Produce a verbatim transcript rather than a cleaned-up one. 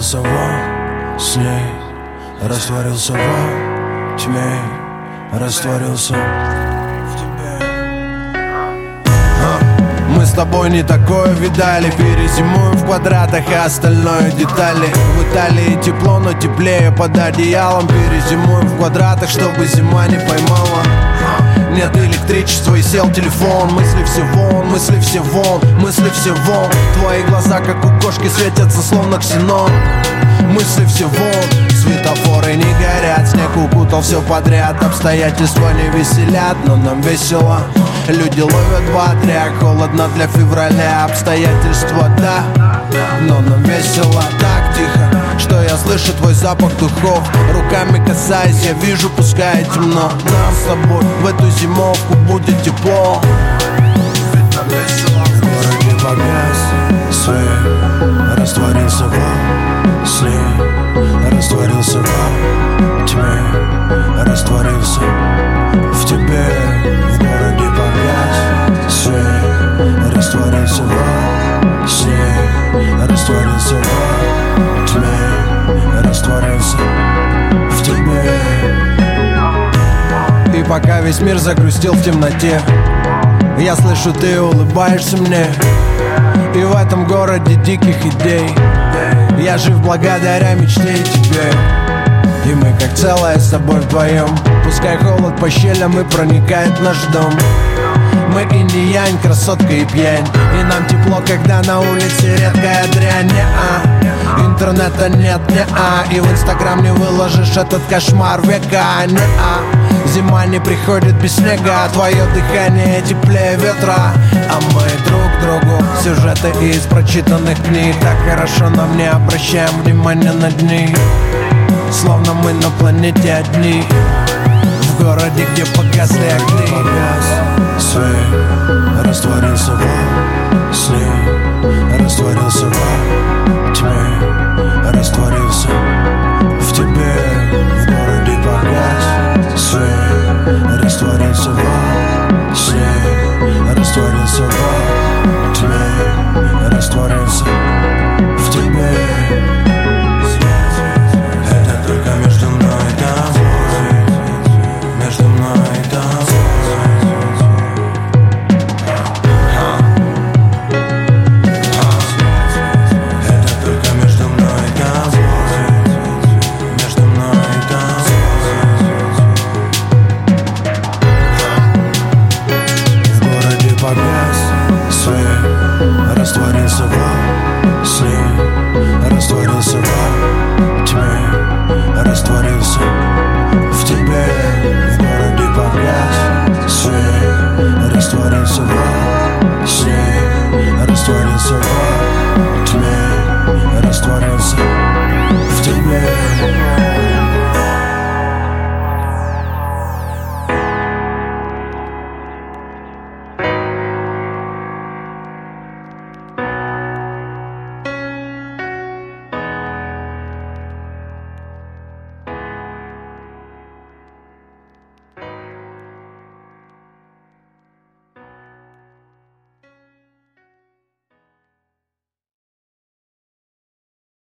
Растворился во сне, растворился во тьме, растворился в тебе. Мы с тобой не такое видали. Перезимуем в квадратах, и остальное детали. В Италии тепло, но теплее под одеялом. Перезимуем в квадратах, чтобы зима не поймала. Нет электричества и сел телефон. Мысли все вон, мысли все вон, мысли все вон. Твои глаза, как у кошки, светятся словно ксенон. Мысли все вон, светофоры не горят. Снег укутал все подряд. Обстоятельства не веселят, но нам весело. Люди ловят батряк, холодно для февраля. Обстоятельства, да, но нам весело. Так тихо, что я слышу твой запах духов. Руками касаясь, я вижу, пускай темно. Нам с тобой в эту зимовку будет тепло. Ведь нам весело. В городе погас свет, растворился во сне, растворился во тьме, растворился в тебе. В городе погас свет, растворился во сне, растворился во тьме, растворился в тебе. И пока весь мир загрустил в темноте, я слышу, ты улыбаешься мне. И в этом городе диких идей я жив благодаря мечте и тебе. И мы как целое с тобой вдвоем. Пускай холод по щелям и проникает в наш дом. Мы инь-янь, красотка и пьянь. И нам тепло, когда на улице редкая дрянь. Не-а, интернета нет, не-а. И в инстаграм не выложишь этот кошмар века. Не-а, зима не приходит без снега. Твое дыхание теплее ветра. А мы друг другу сюжеты из прочитанных книг. Так хорошо, нам не обращаем внимания на дни. Словно мы на планете одни. В городе, где погасли огни. Погас свет, растворился во сне, растворился во тьме, растворился в тебе. В городе погас свет, растворился во сне, растворился во тьме, растворился в тебе. Это только между мной и тобой, между мной и тобой. Это только между мной и тобой, между мной и тобой. В городе погас свет, растворился во сне, растворился во тьме, растворился в тебе. В городе погас свет, растворился во сне, растворился во тьме, растворился в тебе.